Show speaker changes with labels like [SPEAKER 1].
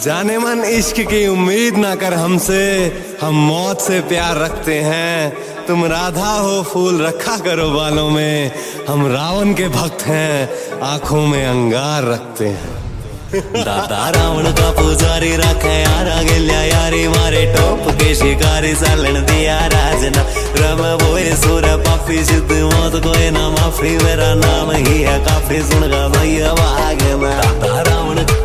[SPEAKER 1] जाने मन इश्क की उम्मीद ना कर हमसे, हम मौत से प्यार रखते हैं। तुम राधा हो फूल रखा करो बालों में, हम रावण के भक्त हैं, आंखों में अंगार रखते हैं।
[SPEAKER 2] दादा रावण का पुजारी रखे यारा गिल्या यारी मारे टोप के शिकारी सालन दिया राजना रम बोए सुर पापी सिद्ध मौत कोई ना माफी, मेरा नाम ही है काफी सुन गा भैया भाग में। दादा रावण